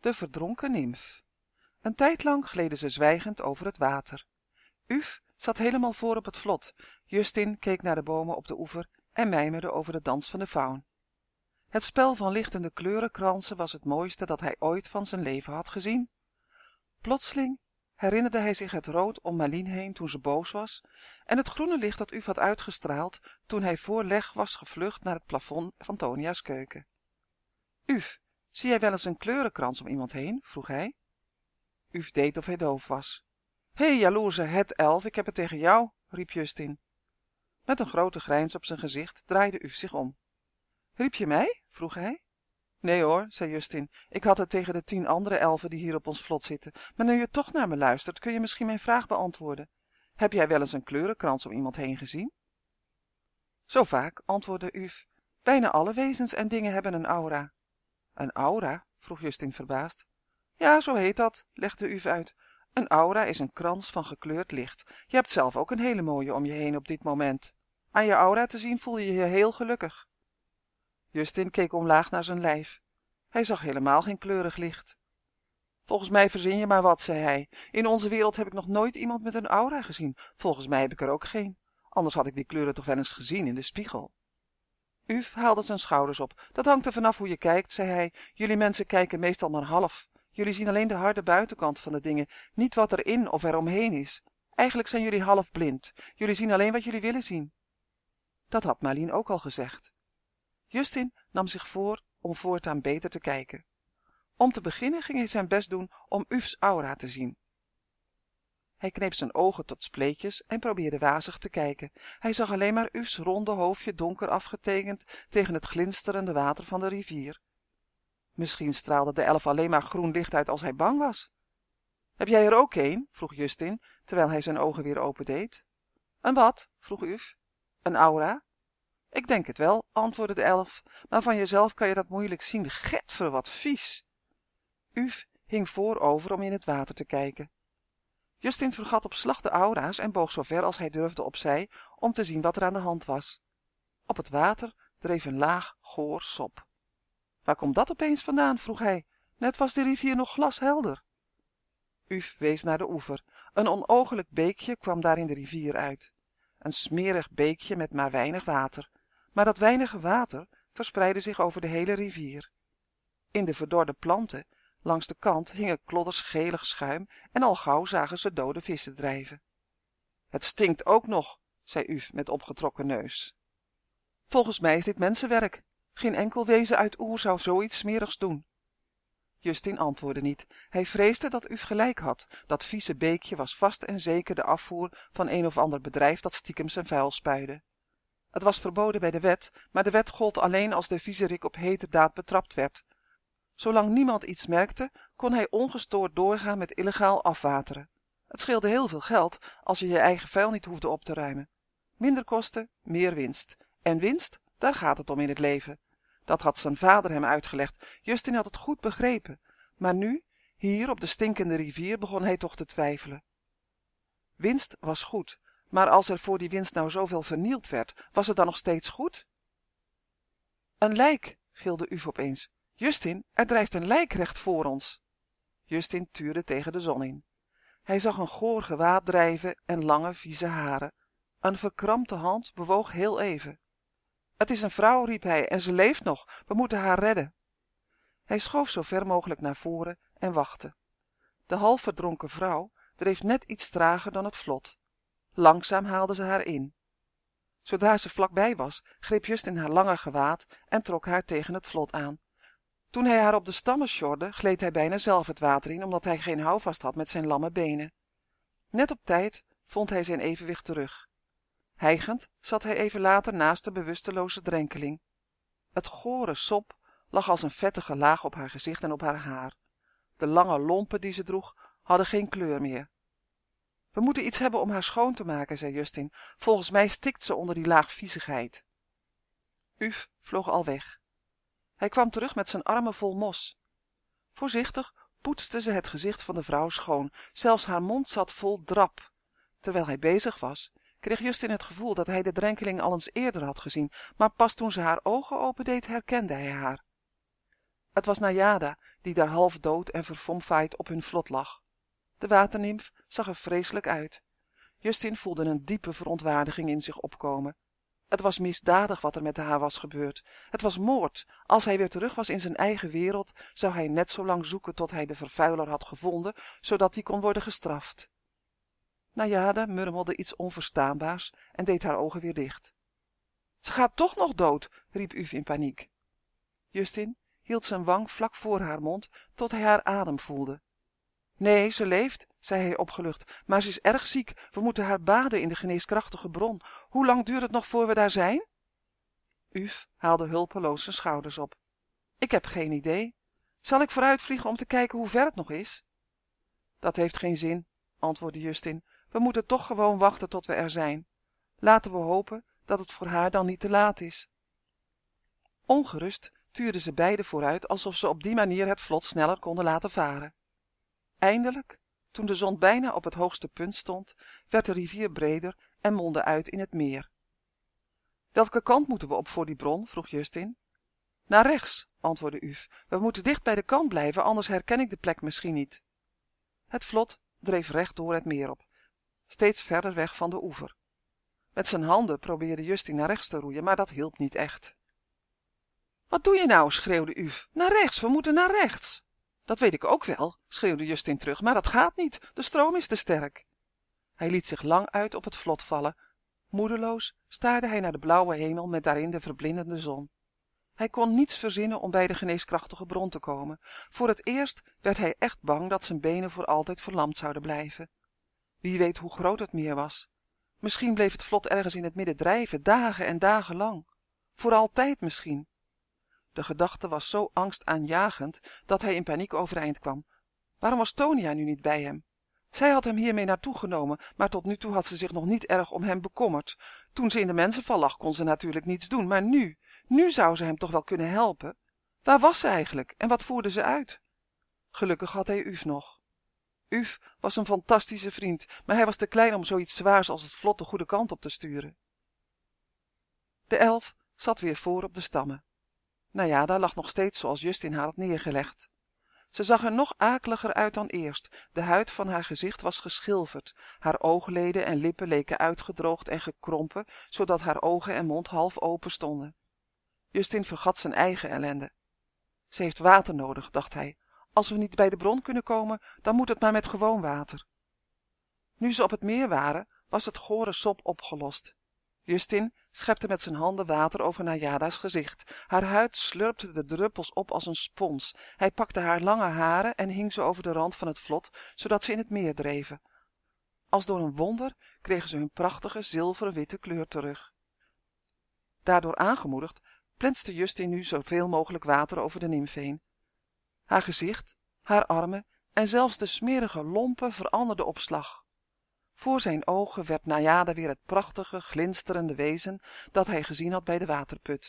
de verdronken nimf. Een tijd lang gleden ze zwijgend over het water. Uf zat helemaal voor op het vlot. Justin keek naar de bomen op de oever en mijmerde over de dans van de faun. Het spel van lichtende kleurenkransen was het mooiste dat hij ooit van zijn leven had gezien. Plotseling herinnerde hij zich het rood om Malien heen toen ze boos was en het groene licht dat Uf had uitgestraald toen hij voor leg was gevlucht naar het plafond van Tonia's keuken. Uf, zie jij wel eens een kleurenkrans om iemand heen? Vroeg hij. Uf deed of hij doof was. Hé, jaloerse het-elf, ik heb het tegen jou, riep Justin. Met een grote grijns op zijn gezicht draaide Uf zich om. Riep je mij? Vroeg hij. Nee hoor, zei Justin, ik had het tegen de 10 andere elfen die hier op ons vlot zitten, maar nu je toch naar me luistert, kun je misschien mijn vraag beantwoorden. Heb jij wel eens een kleurenkrans om iemand heen gezien? Zo vaak, antwoordde Uf. Bijna alle wezens en dingen hebben een aura. Een aura? Vroeg Justin verbaasd. Ja, zo heet dat, legde Uf uit. Een aura is een krans van gekleurd licht. Je hebt zelf ook een hele mooie om je heen op dit moment. Aan je aura te zien voel je je heel gelukkig. Justin keek omlaag naar zijn lijf. Hij zag helemaal geen kleurig licht. Volgens mij verzin je maar wat, zei hij. In onze wereld heb ik nog nooit iemand met een aura gezien. Volgens mij heb ik er ook geen. Anders had ik die kleuren toch wel eens gezien in de spiegel. Uf haalde zijn schouders op. Dat hangt er vanaf hoe je kijkt, zei hij. Jullie mensen kijken meestal maar half. Jullie zien alleen de harde buitenkant van de dingen, niet wat er in of er omheen is. Eigenlijk zijn jullie half blind. Jullie zien alleen wat jullie willen zien. Dat had Malien ook al gezegd. Justin nam zich voor om voortaan beter te kijken. Om te beginnen ging hij zijn best doen om Uf's aura te zien. Hij kneep zijn ogen tot spleetjes en probeerde wazig te kijken. Hij zag alleen maar Uf's ronde hoofdje donker afgetekend tegen het glinsterende water van de rivier. Misschien straalde de elf alleen maar groen licht uit als hij bang was. Heb jij er ook een? Vroeg Justin, terwijl hij zijn ogen weer opendeed. Een wat? Vroeg Uf. Een aura? Ik denk het wel, antwoordde de elf, maar van jezelf kan je dat moeilijk zien. Getver, wat vies! Uf hing voorover om in het water te kijken. Justin vergat op slag de aura's en boog zo ver als hij durfde opzij om te zien wat er aan de hand was. Op het water dreef een laag, goor sop. Waar komt dat opeens vandaan? Vroeg hij. Net was de rivier nog glashelder. Uf wees naar de oever. Een onoogelijk beekje kwam daar in de rivier uit. Een smerig beekje met maar weinig water. Maar dat weinige water verspreidde zich over de hele rivier. In de verdorde planten langs de kant hingen klodders gelig schuim en al gauw zagen ze dode vissen drijven. Het stinkt ook nog, zei Uf met opgetrokken neus. Volgens mij is dit mensenwerk. Geen enkel wezen uit Oer zou zoiets smerigs doen. Justin antwoordde niet. Hij vreesde dat Uf gelijk had. Dat vieze beekje was vast en zeker de afvoer van een of ander bedrijf dat stiekem zijn vuil spuide. Het was verboden bij de wet, maar de wet gold alleen als de viezerik op heterdaad betrapt werd. Zolang niemand iets merkte, kon hij ongestoord doorgaan met illegaal afwateren. Het scheelde heel veel geld als je je eigen vuil niet hoefde op te ruimen. Minder kosten, meer winst. En winst, daar gaat het om in het leven. Dat had zijn vader hem uitgelegd. Justin had het goed begrepen. Maar nu, hier op de stinkende rivier, begon hij toch te twijfelen. Winst was goed, maar als er voor die winst nou zoveel vernield werd, was het dan nog steeds goed? Een lijk, gilde Uf opeens. Justin, er drijft een lijk recht voor ons. Justin tuurde tegen de zon in. Hij zag een goor gewaad drijven en lange, vieze haren. Een verkrampte hand bewoog heel even. Het is een vrouw, riep hij, en ze leeft nog. We moeten haar redden. Hij schoof zo ver mogelijk naar voren en wachtte. De half verdronken vrouw dreef net iets trager dan het vlot. Langzaam haalde ze haar in. Zodra ze vlakbij was, greep Justin haar lange gewaad en trok haar tegen het vlot aan. Toen hij haar op de stammen sjorde, gleed hij bijna zelf het water in, omdat hij geen houvast had met zijn lamme benen. Net op tijd vond hij zijn evenwicht terug. Hijgend zat hij even later naast de bewusteloze drenkeling. Het gore sop lag als een vettige laag op haar gezicht en op haar haar. De lange lompen die ze droeg hadden geen kleur meer. We moeten iets hebben om haar schoon te maken, zei Justin. Volgens mij stikt ze onder die laag viezigheid. Uf vloog al weg. Hij kwam terug met zijn armen vol mos. Voorzichtig poetste ze het gezicht van de vrouw schoon. Zelfs haar mond zat vol drap. Terwijl hij bezig was, kreeg Justin het gevoel dat hij de drenkeling al eens eerder had gezien, maar pas toen ze haar ogen opendeed herkende hij haar. Het was Najada die daar half dood en verfomfaaid op hun vlot lag. De waternimf zag er vreselijk uit. Justin voelde een diepe verontwaardiging in zich opkomen. Het was misdadig wat er met haar was gebeurd. Het was moord. Als hij weer terug was in zijn eigen wereld, zou hij net zo lang zoeken tot hij de vervuiler had gevonden, zodat die kon worden gestraft. Najada murmelde iets onverstaanbaars en deed haar ogen weer dicht. Ze gaat toch nog dood, riep Uf in paniek. Justin hield zijn wang vlak voor haar mond tot hij haar adem voelde. Nee, ze leeft, zei hij opgelucht, maar ze is erg ziek. We moeten haar baden in de geneeskrachtige bron. Hoe lang duurt het nog voor we daar zijn? Uf haalde hulpeloos zijn schouders op. Ik heb geen idee. Zal ik vooruitvliegen om te kijken hoe ver het nog is? Dat heeft geen zin, antwoordde Justin. We moeten toch gewoon wachten tot we er zijn. Laten we hopen dat het voor haar dan niet te laat is. Ongerust tuurden ze beiden vooruit alsof ze op die manier het vlot sneller konden laten varen. Eindelijk, toen de zon bijna op het hoogste punt stond, werd de rivier breder en mondde uit in het meer. Welke kant moeten we op voor die bron? Vroeg Justin. Naar rechts, antwoordde Uf. We moeten dicht bij de kant blijven, anders herken ik de plek misschien niet. Het vlot dreef recht door het meer op, steeds verder weg van de oever. Met zijn handen probeerde Justin naar rechts te roeien, maar dat hielp niet echt. Wat doe je nou? Schreeuwde Uf. Naar rechts, we moeten naar rechts. Dat weet ik ook wel, schreeuwde Justin terug, maar dat gaat niet. De stroom is te sterk. Hij liet zich lang uit op het vlot vallen. Moedeloos staarde hij naar de blauwe hemel met daarin de verblindende zon. Hij kon niets verzinnen om bij de geneeskrachtige bron te komen. Voor het eerst werd hij echt bang dat zijn benen voor altijd verlamd zouden blijven. Wie weet hoe groot het meer was. Misschien bleef het vlot ergens in het midden drijven, dagen en dagen lang. Voor altijd misschien. De gedachte was zo angstaanjagend dat hij in paniek overeind kwam. Waarom was Tonia nu niet bij hem? Zij had hem hiermee naartoe genomen, maar tot nu toe had ze zich nog niet erg om hem bekommerd. Toen ze in de mensenval lag, kon ze natuurlijk niets doen, maar nu zou ze hem toch wel kunnen helpen. Waar was ze eigenlijk en wat voerde ze uit? Gelukkig had hij Uf nog. Uf was een fantastische vriend, maar hij was te klein om zoiets zwaars als het vlot de goede kant op te sturen. De elf zat weer voor op de stammen. Najada lag nog steeds zoals Justin haar had neergelegd. Ze zag er nog akeliger uit dan eerst. De huid van haar gezicht was geschilferd. Haar oogleden en lippen leken uitgedroogd en gekrompen, zodat haar ogen en mond half open stonden. Justin vergat zijn eigen ellende. Ze heeft water nodig, dacht hij. Als we niet bij de bron kunnen komen, dan moet het maar met gewoon water. Nu ze op het meer waren, was het gore sop opgelost. Justin schepte met zijn handen water over Najada's gezicht. Haar huid slurpte de druppels op als een spons. Hij pakte haar lange haren en hing ze over de rand van het vlot, zodat ze in het meer dreven. Als door een wonder kregen ze hun prachtige zilverwitte kleur terug. Daardoor aangemoedigd, plenste Justin nu zoveel mogelijk water over de nimf heen. Haar gezicht, haar armen en zelfs de smerige lompen veranderden op slag. Voor zijn ogen werd Najada weer het prachtige, glinsterende wezen dat hij gezien had bij de waterput.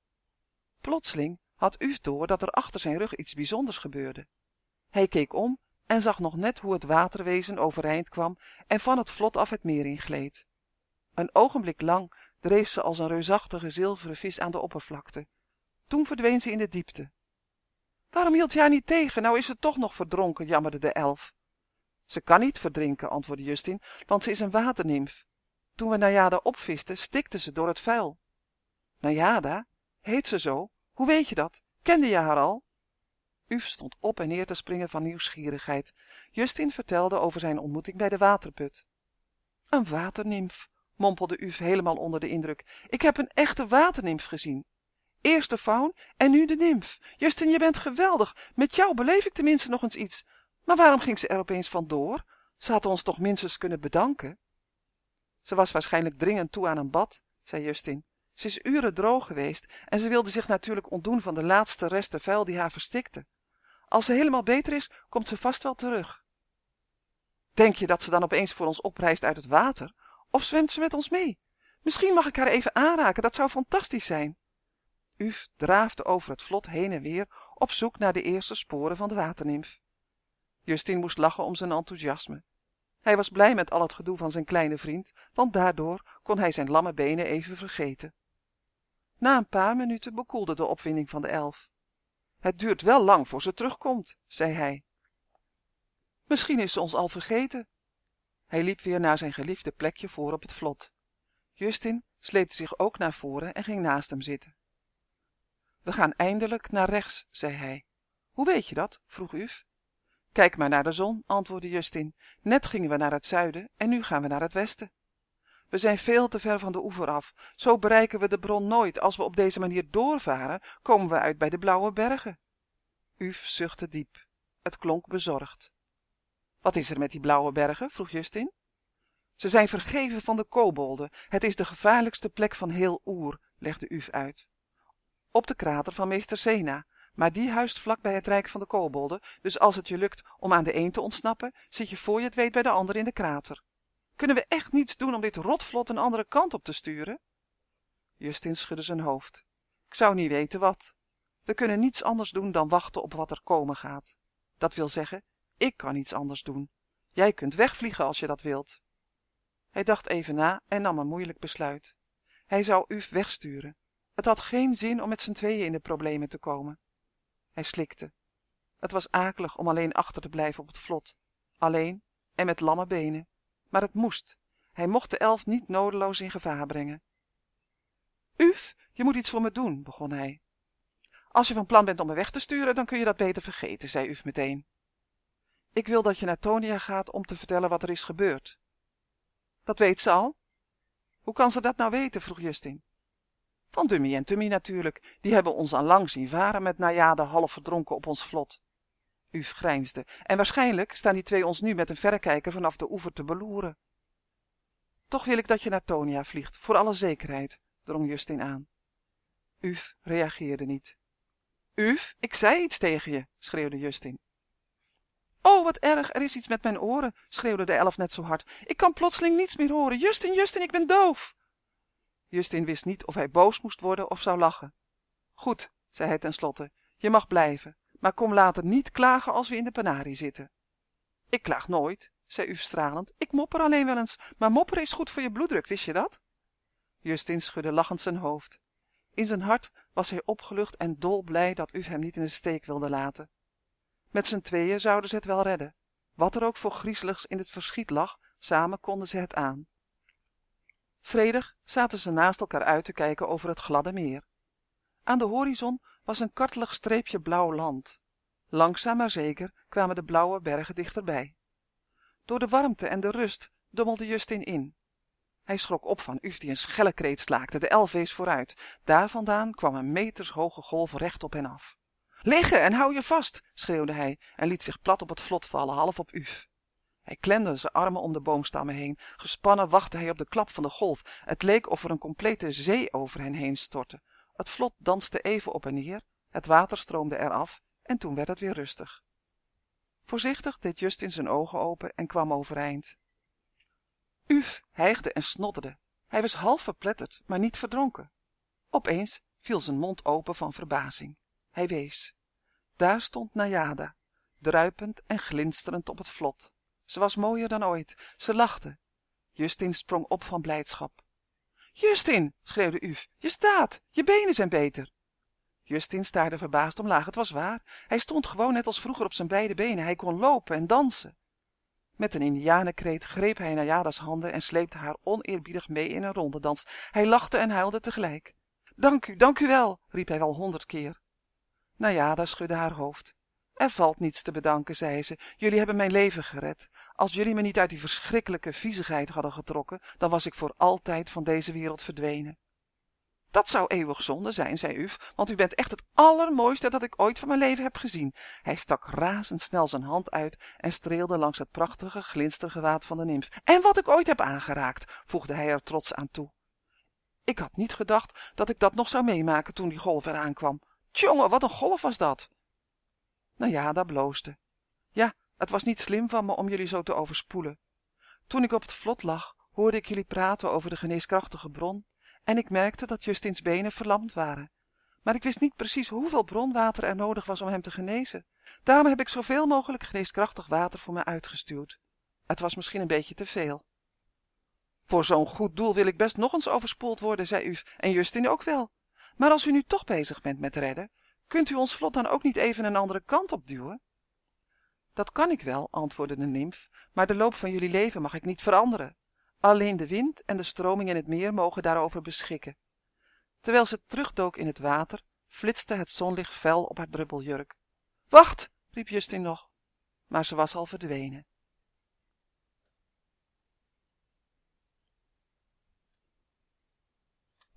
Plotseling had Uf door dat er achter zijn rug iets bijzonders gebeurde. Hij keek om en zag nog net hoe het waterwezen overeind kwam en van het vlot af het meer ingleed. Een ogenblik lang dreef ze als een reusachtige zilveren vis aan de oppervlakte. Toen verdween ze in de diepte. Waarom hield je haar niet tegen? Nou is ze toch nog verdronken, jammerde de elf. Ze kan niet verdrinken, antwoordde Justin, want ze is een waternimf. Toen we Najada opvisten, stikte ze door het vuil. Najada? Heet ze zo? Hoe weet je dat? Kende je haar al? Uf stond op en neer te springen van nieuwsgierigheid. Justin vertelde over zijn ontmoeting bij de waterput. Een waternimf, mompelde Uf helemaal onder de indruk. Ik heb een echte waternimf gezien. Eerst de faun en nu de nimf. Justin, je bent geweldig. Met jou beleef ik tenminste nog eens iets. Maar waarom ging ze er opeens vandoor? Ze had ons toch minstens kunnen bedanken? Ze was waarschijnlijk dringend toe aan een bad, zei Justin. Ze is uren droog geweest en ze wilde zich natuurlijk ontdoen van de laatste resten vuil die haar verstikte. Als ze helemaal beter is, komt ze vast wel terug. Denk je dat ze dan opeens voor ons oprijst uit het water? Of zwemt ze met ons mee? Misschien mag ik haar even aanraken, dat zou fantastisch zijn. Uf draafde over het vlot heen en weer op zoek naar de eerste sporen van de waternimf. Justin moest lachen om zijn enthousiasme. Hij was blij met al het gedoe van zijn kleine vriend, want daardoor kon hij zijn lamme benen even vergeten. Na een paar minuten bekoelde de opwinding van de elf. Het duurt wel lang voor ze terugkomt, zei hij. Misschien is ze ons al vergeten. Hij liep weer naar zijn geliefde plekje voor op het vlot. Justin sleepte zich ook naar voren en ging naast hem zitten. We gaan eindelijk naar rechts, zei hij. Hoe weet je dat? vroeg Uf. Kijk maar naar de zon, antwoordde Justin. Net gingen we naar het zuiden en nu gaan we naar het westen. We zijn veel te ver van de oever af. Zo bereiken we de bron nooit. Als we op deze manier doorvaren, komen we uit bij de blauwe bergen. Uf zuchtte diep. Het klonk bezorgd. Wat is er met die blauwe bergen? vroeg Justin. Ze zijn vergeven van de kobolden. Het is de gevaarlijkste plek van heel Oer, legde Uf uit. Op de krater van meester Sena, maar die huist vlak bij het rijk van de kobolden, dus als het je lukt om aan de een te ontsnappen, zit je voor je het weet bij de ander in de krater. Kunnen we echt niets doen om dit rotvlot een andere kant op te sturen? Justin schudde zijn hoofd. Ik zou niet weten wat. We kunnen niets anders doen dan wachten op wat er komen gaat. Dat wil zeggen, ik kan niets anders doen. Jij kunt wegvliegen als je dat wilt. Hij dacht even na en nam een moeilijk besluit. Hij zou Uf wegsturen. Het had geen zin om met z'n tweeën in de problemen te komen. Hij slikte. Het was akelig om alleen achter te blijven op het vlot. Alleen en met lamme benen. Maar het moest. Hij mocht de elf niet nodeloos in gevaar brengen. Uf, je moet iets voor me doen, begon hij. Als je van plan bent om me weg te sturen, dan kun je dat beter vergeten, zei Uf meteen. Ik wil dat je naar Tonia gaat om te vertellen wat er is gebeurd. Dat weet ze al? Hoe kan ze dat nou weten? vroeg Justin. Van Dummy en Tummy natuurlijk. Die hebben ons al lang zien varen met Najade half verdronken op ons vlot. Uf grijnsde. En waarschijnlijk staan die twee ons nu met een verrekijker vanaf de oever te beloeren. Toch wil ik dat je naar Tonia vliegt, voor alle zekerheid, drong Justin aan. Uf reageerde niet. Uf, ik zei iets tegen je, schreeuwde Justin. Oh, wat erg, er is iets met mijn oren, schreeuwde de elf net zo hard. Ik kan plotseling niets meer horen. Justin, Justin, ik ben doof. Justin wist niet of hij boos moest worden of zou lachen. Goed, zei hij tenslotte, je mag blijven, maar kom later niet klagen als we in de penarie zitten. Ik klaag nooit, zei Uf stralend. Ik mopper alleen wel eens, maar mopperen is goed voor je bloeddruk, wist je dat? Justin schudde lachend zijn hoofd. In zijn hart was hij opgelucht en dolblij dat Uf hem niet in de steek wilde laten. Met z'n tweeën zouden ze het wel redden. Wat er ook voor griezeligs in het verschiet lag, samen konden ze het aan. Vredig zaten ze naast elkaar uit te kijken over het gladde meer. Aan de horizon was een kartelig streepje blauw land. Langzaam maar zeker kwamen de blauwe bergen dichterbij. Door de warmte en de rust dommelde Justin in. Hij schrok op van Uf die een schelle kreet slaakte, de elf wees vooruit. Daar vandaan kwam een metershoge golf recht op hen af. Liggen en hou je vast, schreeuwde hij en liet zich plat op het vlot vallen, half op Uf. Hij klemde zijn armen om de boomstammen heen. Gespannen wachtte hij op de klap van de golf. Het leek of er een complete zee over hen heen stortte. Het vlot danste even op en neer, het water stroomde eraf en toen werd het weer rustig. Voorzichtig deed Justin zijn ogen open en kwam overeind. Uf hijgde en snotterde. Hij was half verpletterd, maar niet verdronken. Opeens viel zijn mond open van verbazing. Hij wees. Daar stond Najada, druipend en glinsterend op het vlot. Ze was mooier dan ooit. Ze lachte. Justin sprong op van blijdschap. Justin, schreeuwde Uf, je staat, je benen zijn beter. Justin staarde verbaasd omlaag. Het was waar. Hij stond gewoon net als vroeger op zijn beide benen. Hij kon lopen en dansen. Met een indianenkreet greep hij Najada's handen en sleepte haar oneerbiedig mee in een rondedans. Hij lachte en huilde tegelijk. Dank u wel, riep hij wel 100 keer. Najada schudde haar hoofd. Er valt niets te bedanken, zei ze. Jullie hebben mijn leven gered. Als jullie me niet uit die verschrikkelijke viezigheid hadden getrokken, dan was ik voor altijd van deze wereld verdwenen. Dat zou eeuwig zonde zijn, zei Uf, want u bent echt het allermooiste dat ik ooit van mijn leven heb gezien. Hij stak razendsnel zijn hand uit en streelde langs het prachtige glinstergewaad van de nimf. En wat ik ooit heb aangeraakt, voegde hij er trots aan toe. Ik had niet gedacht dat ik dat nog zou meemaken toen die golf eraan kwam. Tjonge, wat een golf was dat! Najada bloosde. Ja, het was niet slim van me om jullie zo te overspoelen. Toen ik op het vlot lag, hoorde ik jullie praten over de geneeskrachtige bron en ik merkte dat Justins benen verlamd waren. Maar ik wist niet precies hoeveel bronwater er nodig was om hem te genezen. Daarom heb ik zoveel mogelijk geneeskrachtig water voor me uitgestuwd. Het was misschien een beetje te veel. Voor zo'n goed doel wil ik best nog eens overspoeld worden, zei Uf, en Justin ook wel. Maar als u nu toch bezig bent met redden, kunt u ons vlot dan ook niet even een andere kant op duwen? Dat kan ik wel, antwoordde de nimf, maar de loop van jullie leven mag ik niet veranderen. Alleen de wind en de stroming in het meer mogen daarover beschikken. Terwijl ze terugdook in het water, flitste het zonlicht fel op haar druppeljurk. Wacht, riep Justin nog, maar ze was al verdwenen.